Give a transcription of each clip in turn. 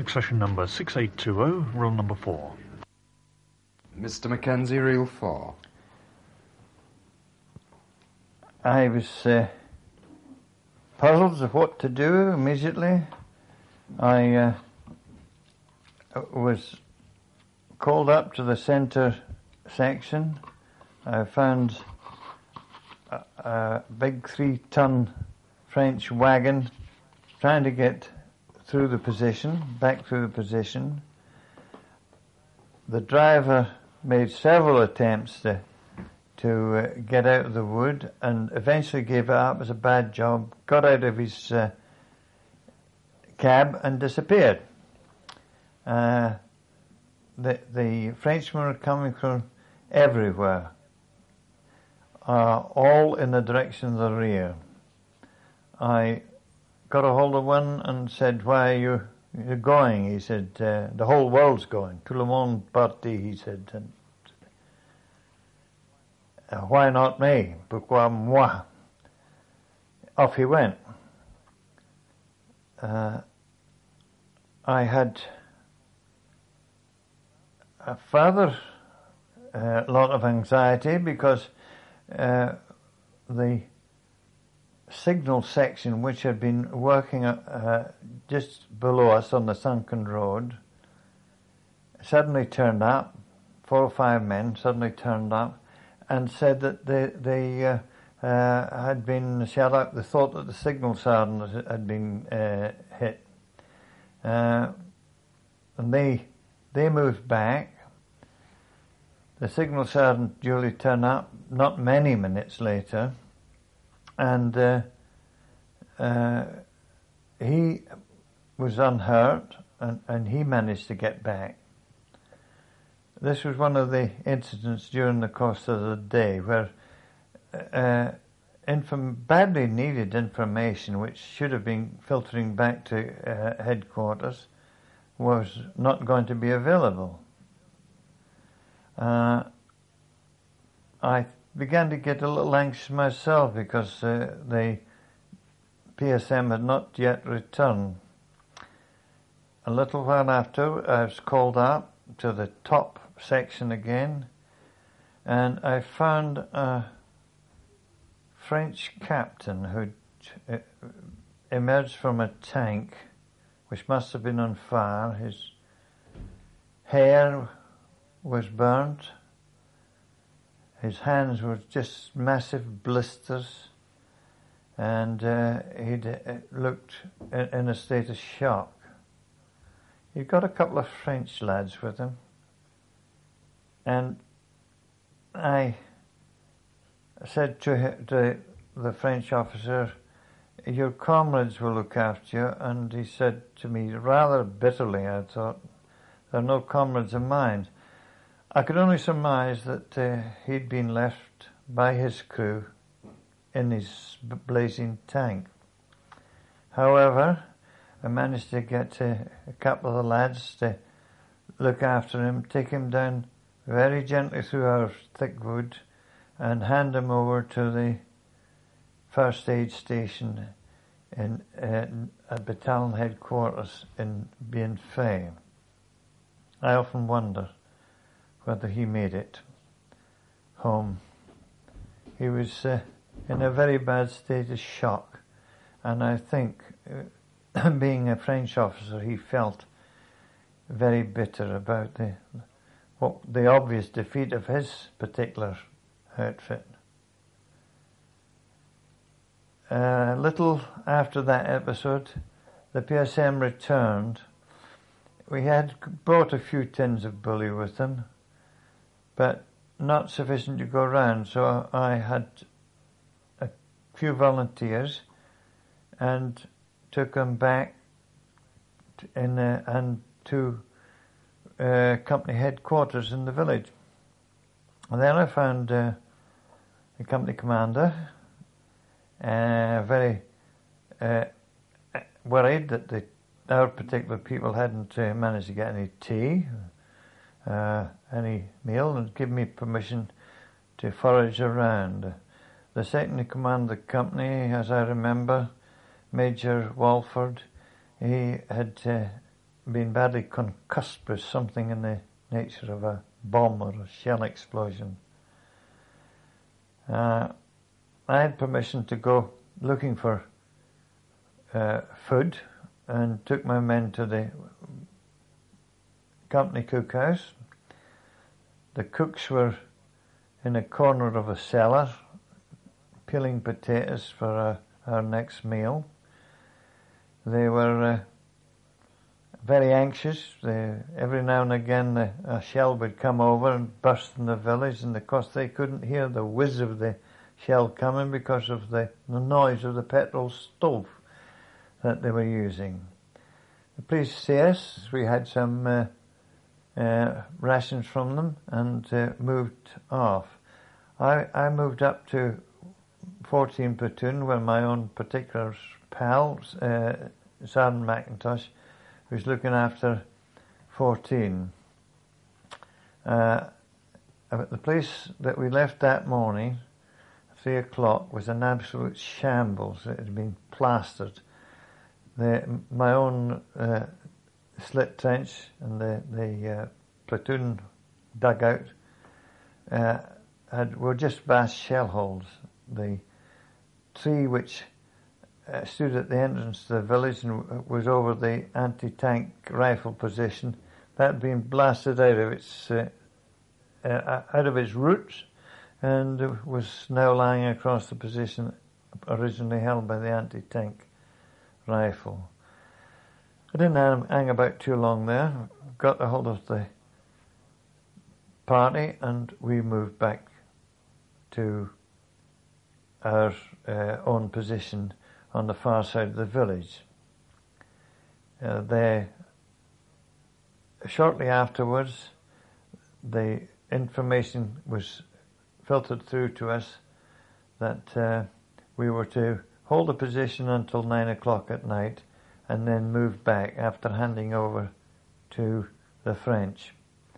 Succession number 6820, rule number 4. Mr. Mackenzie, reel 4. I was puzzled of what to do immediately. I was called up to the centre section. I found a big 3-ton French wagon trying to get through the position, back through the position. The driver made several attempts to get out of the wood and eventually gave it up as a bad job, got out of his cab and disappeared. The Frenchmen were coming from everywhere, all in the direction of the rear. I got a hold of one and said, "Why are you going?" He said, "The whole world's going. Tout le monde parti," he said. And, "Why not me? Pourquoi moi?" Off he went. I had a further lot of anxiety because the signal section, which had been working just below us on the sunken road, suddenly turned up. 4 or 5 men suddenly turned up and said that they had been shut up. They thought that the signal sergeant had been hit. And they moved back. The signal sergeant duly turned up not many minutes later, and he was unhurt, and he managed to get back. This was one of the incidents during the course of the day where badly needed information, which should have been filtering back to headquarters, was not going to be available. I began to get a little anxious myself because the PSM had not yet returned. A little while after, I was called up to the top section again, and I found a French captain who emerged from a tank which must have been on fire. His hair was burnt. His hands were just massive blisters, and he'd looked in a state of shock. He'd got a couple of French lads with him, and I said to the French officer, "Your comrades will look after you," and he said to me, rather bitterly, I thought, "They're no comrades of mine." I could only surmise that he'd been left by his crew in his blazing tank. However, I managed to get a couple of the lads to look after him, take him down very gently through our thick wood, and hand him over to the first aid station at battalion headquarters in Bienfait. I often wonder whether he made it home. He was in a very bad state of shock, and I think, being a French officer, he felt very bitter about the obvious defeat of his particular outfit. A little after that episode, the PSM returned. We had brought a few tins of bully with them, but not sufficient to go round, so I had a few volunteers and took them back to company headquarters in the village. And then I found the company commander very worried that our particular people hadn't managed to get any tea, any meal, and give me permission to forage around. The second in command of the company, as I remember, Major Walford, he had been badly concussed with something in the nature of a bomb or a shell explosion. I had permission to go looking for food and took my men to the company cookhouse. The cooks were in a corner of a cellar peeling potatoes for our next meal. They were very anxious. Every now and again a shell would come over and burst in the village, and of course they couldn't hear the whiz of the shell coming because of the noise of the petrol stove that they were using. The police see us. We had some rations from them and moved off. I moved up to 14 platoon where my own particular pal, Sergeant McIntosh, was looking after 14. The place that we left that morning, 3 o'clock, was an absolute shambles. It had been plastered. My own slit trench and the platoon dugout were just vast shell holes. The tree which stood at the entrance to the village and was over the anti-tank rifle position, that had been blasted out of its roots and was now lying across the position originally held by the anti-tank rifle. I didn't hang about too long there. Got a hold of the party and we moved back to our own position on the far side of the village. Shortly afterwards, the information was filtered through to us that we were to hold a position until 9 o'clock at night and then move back after handing over to the French.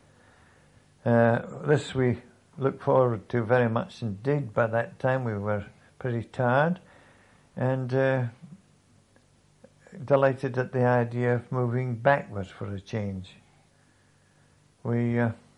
This we look forward to very much indeed. By that time we were pretty tired and delighted at the idea of moving backwards for a change. We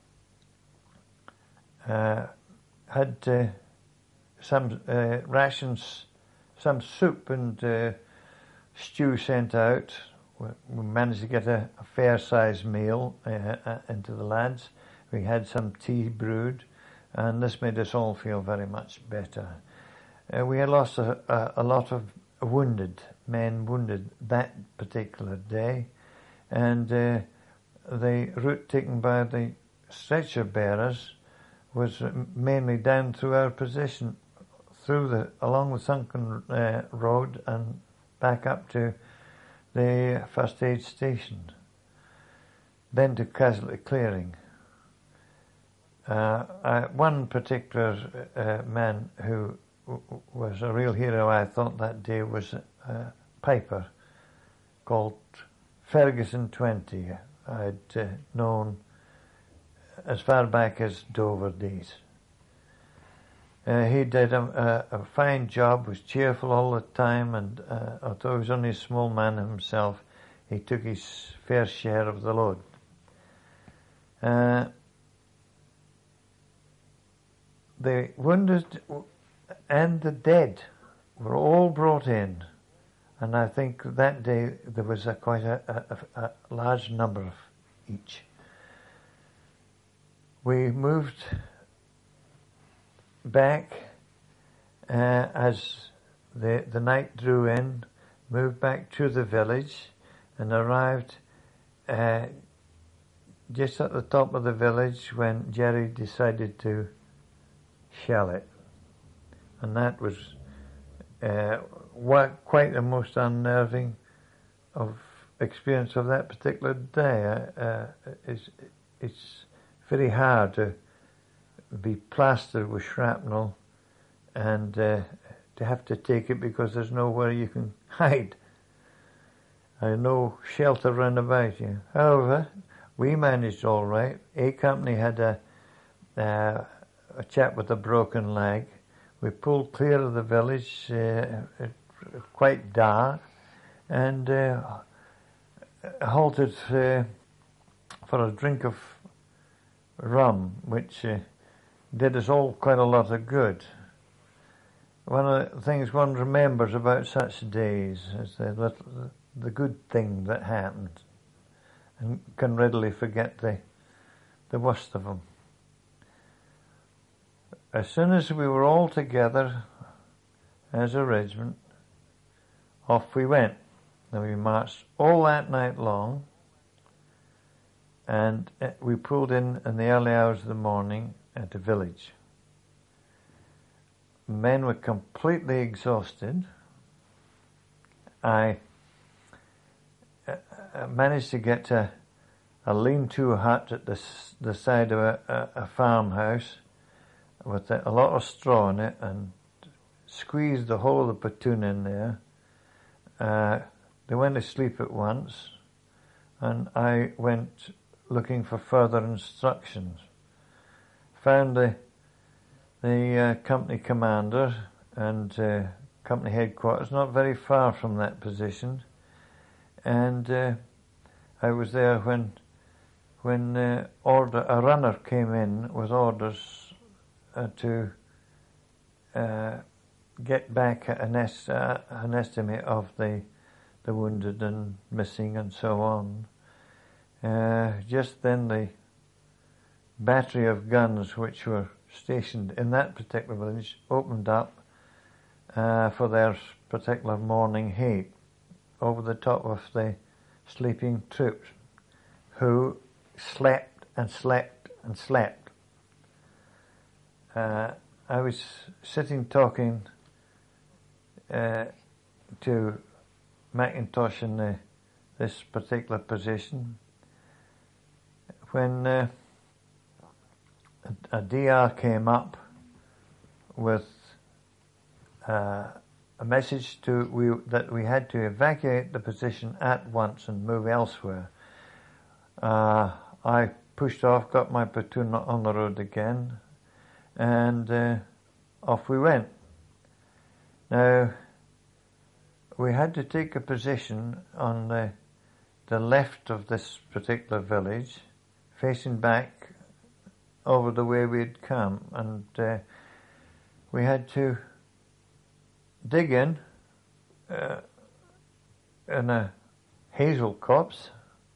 had some rations, some soup and stew sent out. We managed to get a fair-sized meal into the lads. We had some tea brewed, and this made us all feel very much better. We had lost a lot of men wounded that particular day, and the route taken by the stretcher bearers was mainly down through our position, along the sunken road and back up to the first aid station, then to casualty clearing. One particular man who was a real hero, I thought, that day was a piper called Ferguson 20. I'd known as far back as Dover days. He did a fine job, was cheerful all the time, and although he was only a small man himself, he took his fair share of the load. The wounded and the dead were all brought in, and I think that day there was quite a large number of each. We moved back as the night drew in, moved back to the village and arrived just at the top of the village when Jerry decided to shell it. And that was quite the most unnerving experience of that particular day. It's very hard to be plastered with shrapnel and to have to take it because there's nowhere you can hide. There's no shelter round about you. However, we managed all right. A Company had a chap with a broken leg. We pulled clear of the village, quite dark, and halted for a drink of rum, which did us all quite a lot of good. One of the things one remembers about such days is the good thing that happened, and can readily forget the worst of them. As soon as we were all together as a regiment, off we went. Now we marched all that night long, and we pulled in the early hours of the morning at a village. Men were completely exhausted. I managed to get to a lean-to hut at the side of a farmhouse with a lot of straw in it, and squeezed the whole of the platoon in there. They went to sleep at once, and I went looking for further instructions. Found the company commander and company headquarters not very far from that position, and I was there when a runner came in with orders to get back an estimate of the wounded and missing and so on. Just then the battery of guns which were stationed in that particular village opened up for their particular morning hate over the top of the sleeping troops, who slept and slept and slept. I was sitting talking to McIntosh in this particular position when a DR came up with a message that we had to evacuate the position at once and move elsewhere. I pushed off, got my platoon on the road again, and off we went. Now, we had to take a position on the left of this particular village, facing back over the way we'd come, and we had to dig in a hazel copse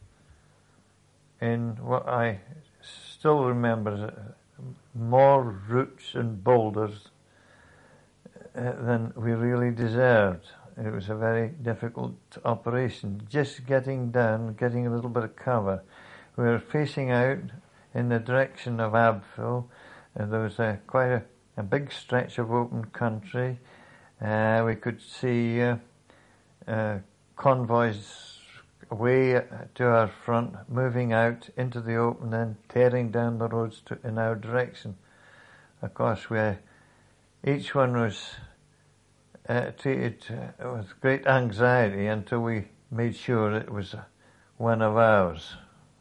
in what I still remember as more roots and boulders than we really deserved. It was a very difficult operation, just getting down, getting a little bit of cover. We were facing out in the direction of Abbeville, and there was quite a big stretch of open country. We could see convoys way to our front, moving out into the open and tearing down the roads in our direction. Of course, each one was treated with great anxiety until we made sure it was one of ours.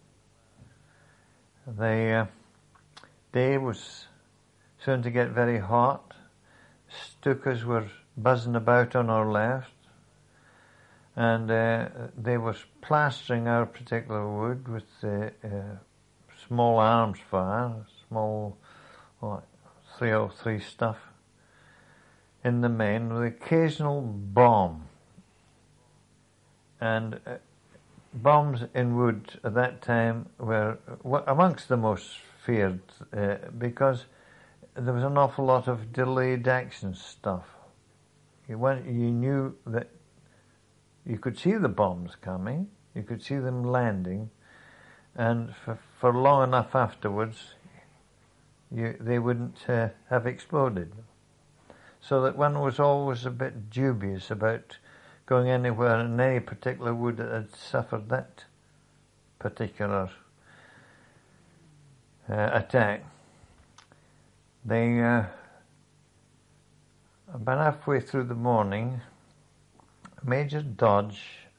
The day was soon to get very hot. Stukas were buzzing about on our left, and they were plastering our particular wood with small arms fire, small 303 stuff in the main, with occasional bomb. And bombs in wood at that time were amongst the most feared because there was an awful lot of delayed action stuff. You knew that you could see the bombs coming, you could see them landing, and for long enough afterwards they wouldn't have exploded. So that one was always a bit dubious about going anywhere in any particular wood that had suffered that particular attack. About halfway through the morning, Major Dodge,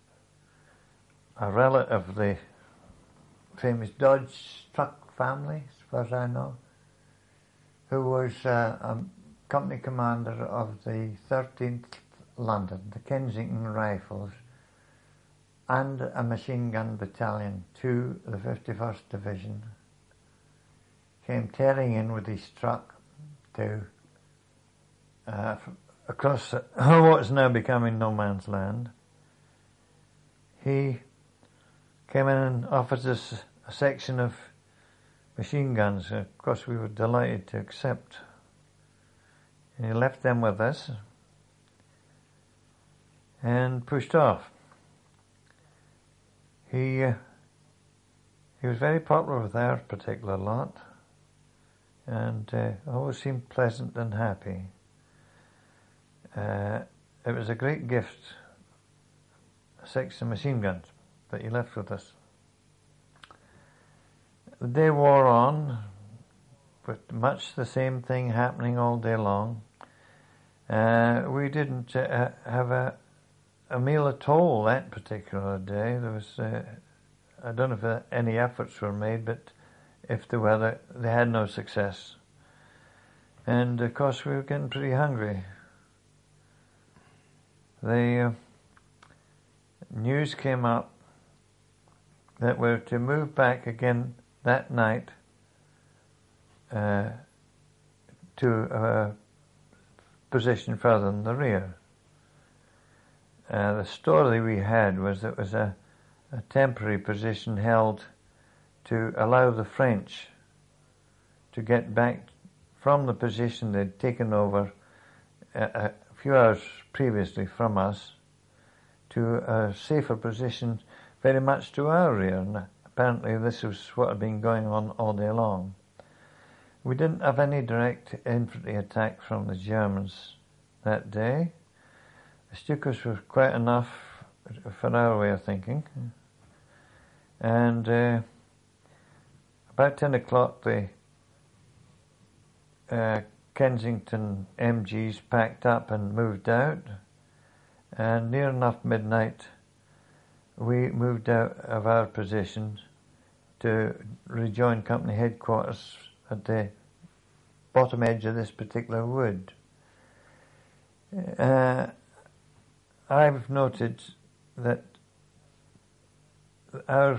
a relative of the famous Dodge truck family, as far as I know, who was a company commander of the 13th London, the Kensington Rifles, and a machine gun battalion to the 51st Division came tearing in with his truck to across what is now becoming no man's land. He came in and offered us a section of machine guns. Of course, we were delighted to accept. And he left them with us and pushed off. He was very popular with our particular lot, and always seemed pleasant and happy. It was a great gift, a section of machine guns that he left with us. The day wore on, with much the same thing happening all day long. We didn't have a meal at all that particular day. There was, I don't know if any efforts were made, but if there were, they had no success. And of course we were getting pretty hungry. The news came up that we're to move back again that night to a position further in the rear. The story we had was that it was a temporary position held to allow the French to get back from the position they'd taken over a few hours previously from us to a safer position very much to our rear. And apparently this was what had been going on all day long. We didn't have any direct infantry attack from the Germans that day. The Stukas were quite enough for our way of thinking. And about 10 o'clock the Kensington MGs packed up and moved out, and near enough midnight we moved out of our position to rejoin company headquarters at the bottom edge of this particular wood. I've noted that our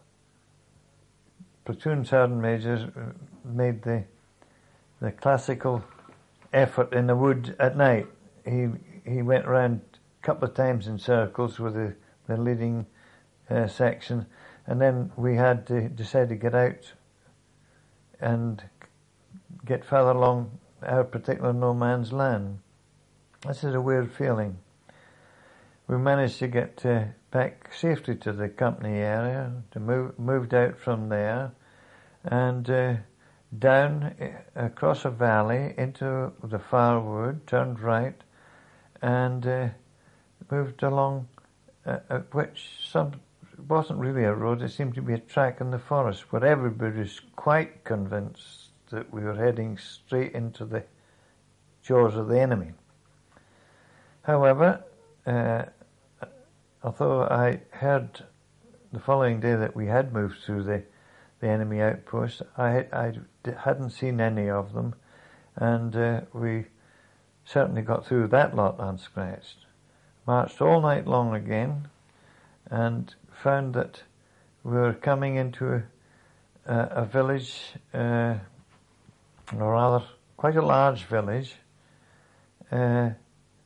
platoon sergeant majors made the classical effort in the wood at night. He went around a couple of times in circles with the leading section, and then we had to decide to get out and get further along our particular no man's land. This is a weird feeling. We managed to get back safely to the company area, moved out from there, and down across a valley into the far wood, turned right, and moved along which wasn't really a road, it seemed to be a track in the forest where everybody was quite convinced that we were heading straight into the jaws of the enemy. However, although I heard the following day that we had moved through the enemy outpost, I hadn't seen any of them, and we certainly got through that lot unscratched. Marched all night long again, and found that we were coming into a village, or rather quite a large village, on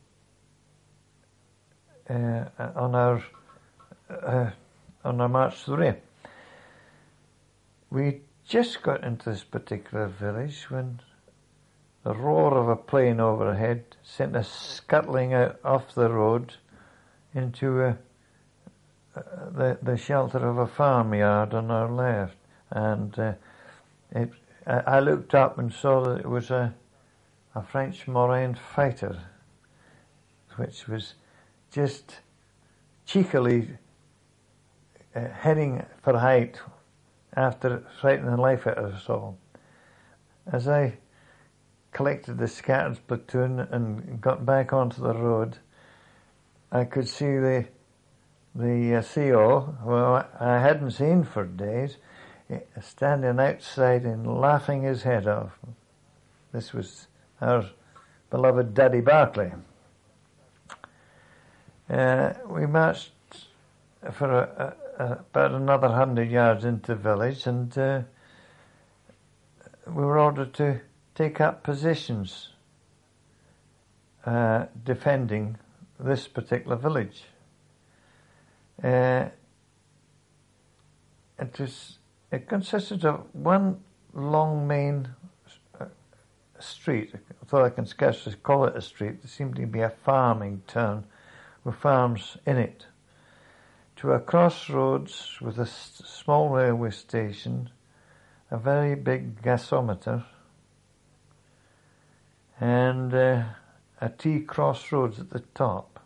our march through. We just got into this particular village when the roar of a plane overhead sent us scuttling out off the road into the shelter of a farmyard on our left, and I looked up and saw that it was a French Morane fighter, which was just cheekily heading for height after frightening the life out of us all. As I collected the scattered platoon and got back onto the road, I could see the CO, who I hadn't seen for days, standing outside and laughing his head off. This was our beloved Daddy Barclay. We marched for about another 100 yards into the village, and we were ordered to take up positions defending this particular village. It consisted of one long main street, although I can scarcely call it a street. There seemed to be a farming town with farms in it, to a crossroads with a small railway station, a very big gasometer, and a T crossroads at the top.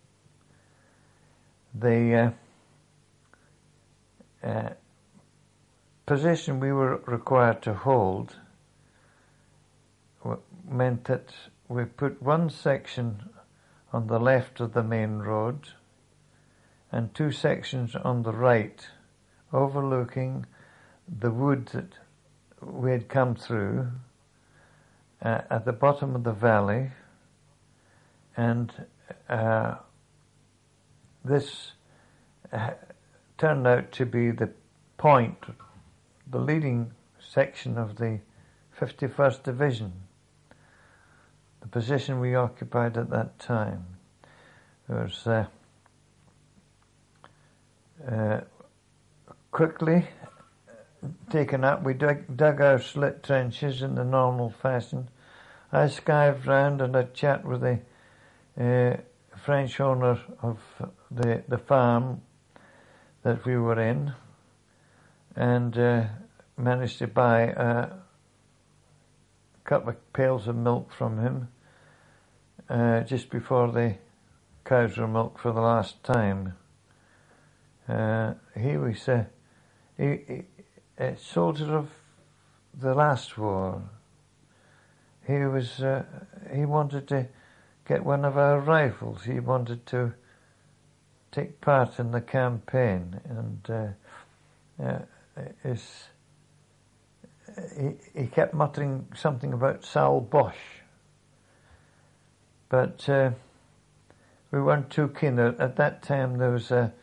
The position we were required to hold meant that we put one section on the left of the main road and two sections on the right, overlooking the wood that we had come through at the bottom of the valley, and this turned out to be the point, the leading section of the 51st Division, the position we occupied at that time. It was quickly taken up. We dug our slit trenches in the normal fashion. I skived round and had a chat with the French owner of the farm that we were in, and managed to buy a couple of pails of milk from him just before the cows were milked for the last time. He was a soldier of the last war. He wanted to get one of our rifles. He wanted to take part in the campaign, and he kept muttering something about Sal Bosch, but we weren't too keen. At that time there was a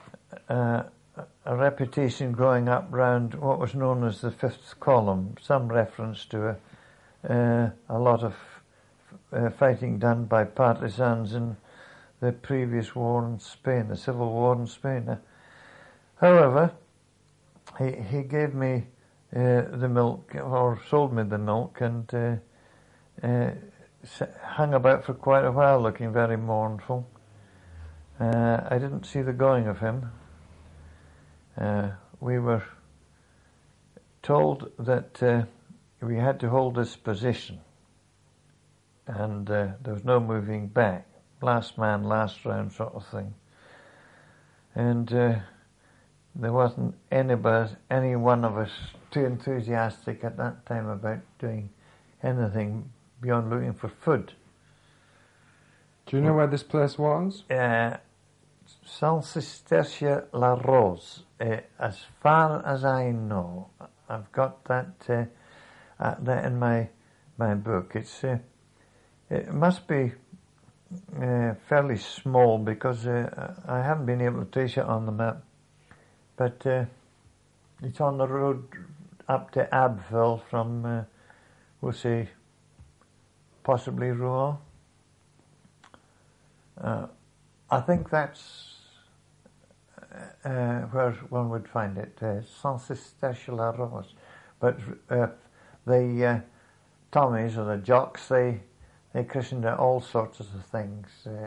reputation growing up round what was known as the Fifth Column, some reference to a lot of fighting done by partisans in the previous war in Spain, the Civil War in Spain. However, he gave me the milk, or sold me the milk, and hung about for quite a while looking very mournful. I didn't see the going of him. We were told that we had to hold this position, and there was no moving back. Last man, last round sort of thing. And there wasn't any one of us too enthusiastic at that time about doing anything beyond looking for food. Do you know where this place was? Saint-Cistercier-la-Rose. As far as I know, I've got that in my book. It must be fairly small, because I haven't been able to trace it on the map, but it's on the road up to Abbeville from, we'll say, possibly Rouen. I think that's where one would find it, Saint-Cistercier-la-Rose. But the Tommies, or the jocks, they christened it all sorts of things.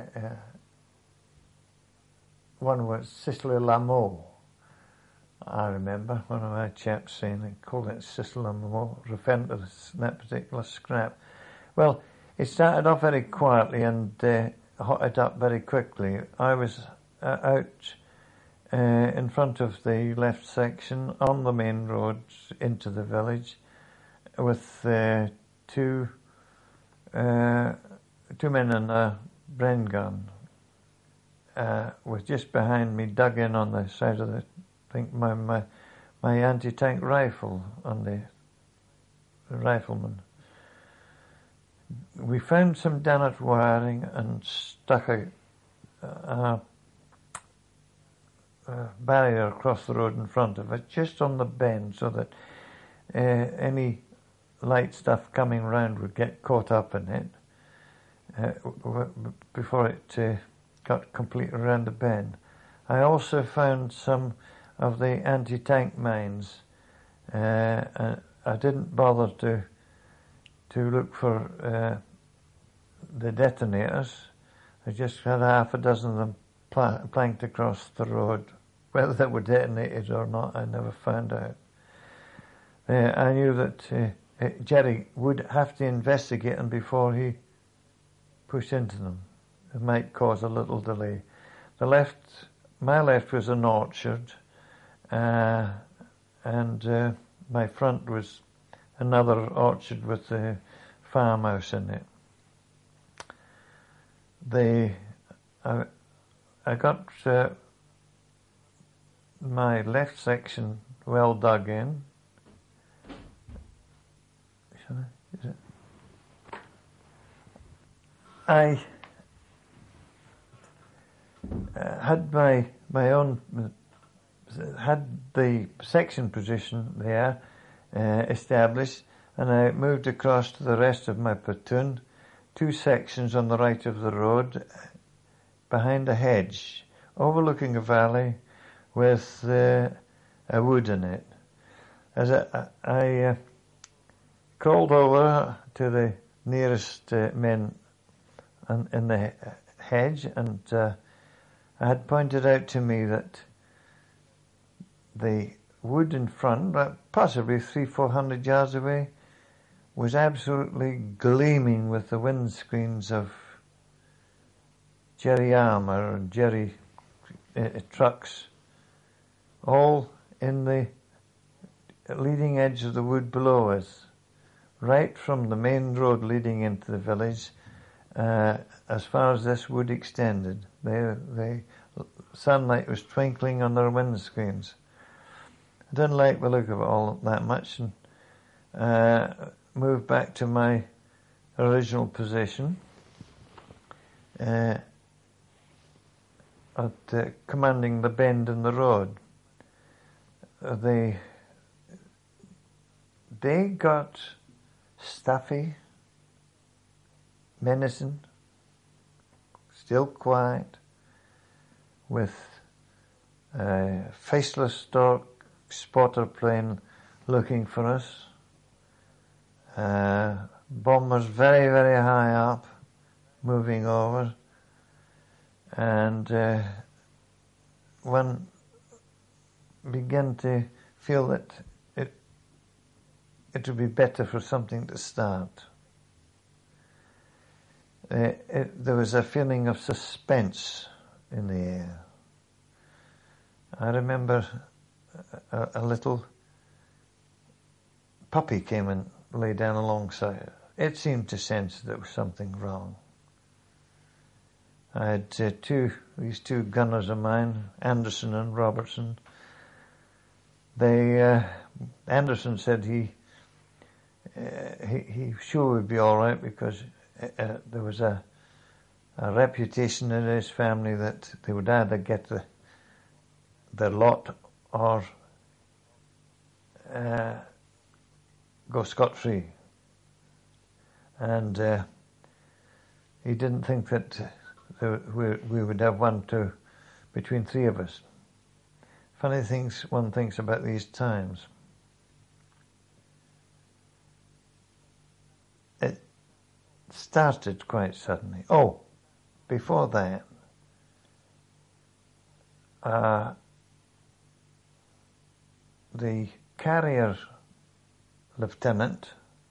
One was Cicely Lameau. I remember one of my chaps saying they called it Cicely Lameau, referring to that particular scrap. Well, it started off very quietly and hotted up very quickly. I was out in front of the left section on the main road into the village with two men in a Bren gun was just behind me, dug in on the side of the, I think my anti-tank rifle on the rifleman. We found some Dennett wiring and stuck a barrier across the road in front of it, just on the bend, so that any light stuff coming round would get caught up in it before it got completely around the bend. I also found some of the anti-tank mines. I didn't bother to look for the detonators. I just had half a dozen of them planked across the road. Whether they were detonated or not, I never found out. I knew that Jerry would have to investigate them before he pushed into them. It might cause a little delay. My left was an orchard, and my front was another orchard with a farmhouse in it. I got my left section well dug in. I had my own, had the section position there established, and I moved across to the rest of my platoon, 2 sections on the right of the road, behind a hedge, overlooking a valley with a wood in it. As I crawled over to the nearest men in the hedge, and I had pointed out to me that the wood in front, possibly 300-400 yards away, was absolutely gleaming with the windscreens of Jerry Armour and Jerry trucks, all in the leading edge of the wood below us, right from the main road leading into the village, as far as this wood extended. The sunlight was twinkling on their windscreens. I didn't like the look of it all that much, and moved back to my original position at commanding the bend in the road. They got stuffy, menacing, still quiet, with a faceless stork spotter plane looking for us. Bombers very, very high up, moving over, and one began to feel that it would be better for something to start. There was a feeling of suspense in the air. I remember a little puppy came and lay down alongside. It seemed to sense there was something wrong. I had these two gunners of mine, Anderson and Robertson. Anderson said he sure would be all right, because there was a reputation in his family that they would either get their lot or go scot-free. And he didn't think that we would have between 3 of us. Funny things one thinks about these times. It started quite suddenly. Oh, before that, the carrier lieutenant,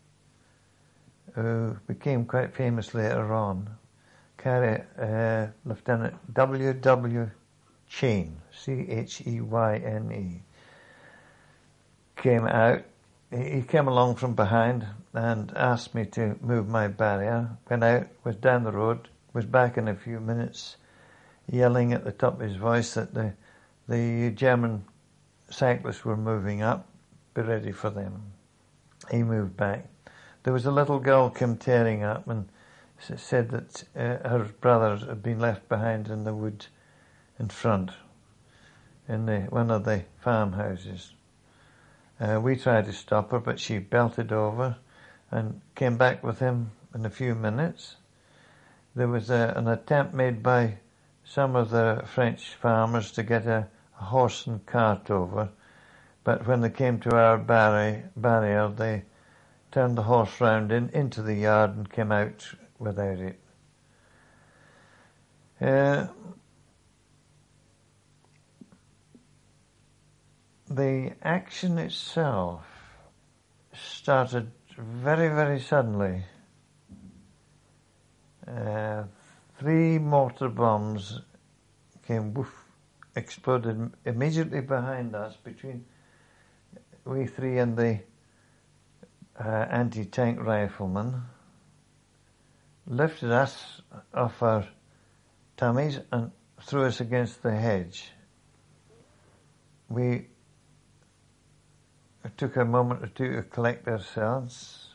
who became quite famous later on, Lieutenant W.W. Cheyne, Cheyne, came out. He came along from behind and asked me to move my barrier. Went out, was down the road, was back in a few minutes, yelling at the top of his voice that the German cyclists were moving up. Be ready for them. He moved back. There was a little girl came tearing up and said that her brothers had been left behind in the wood in front. in one of the farmhouses. We tried to stop her, but she belted over and came back with him in a few minutes. There was an attempt made by some of the French farmers to get a horse and cart over, but when they came to our barrier, they turned the horse round into the yard and came out without it. The action itself started very, very suddenly. 3 mortar bombs came, woof, exploded immediately behind us, between we 3 and the anti-tank rifleman, lifted us off our tummies and threw us against the hedge. We took a moment or two to collect ourselves,